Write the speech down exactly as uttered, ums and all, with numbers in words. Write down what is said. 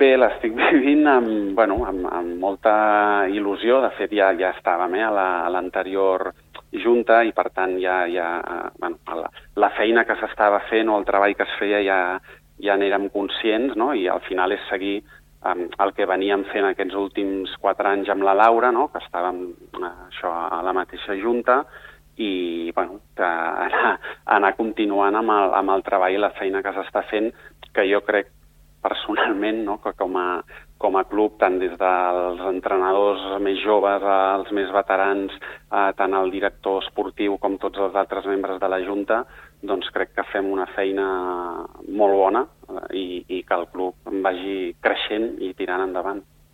bé, l'estic vivint amb, bueno, amb, amb molta il·lusió. De fet, ja, ja estàvem eh, a l'anterior junta i, per tant, ja, ja, bueno, la, la feina que s'estava fent o el treball que es feia ja, ja n'érem conscients, no? I al final és seguir um, el que veníem fent aquests últims quatre anys amb la Laura, no? Que estàvem uh, això, a la mateixa junta, i bueno, anar, anar continuant amb el, amb el treball i la feina que s'està fent, que jo crec personalment, no? Que com a, com a club, tant des dels entrenadors més joves als més veterans, eh, tant el director esportiu com tots els altres membres de la Junta, doncs crec que fem una feina molt bona i, i que el club vagi creixent i tirant endavant.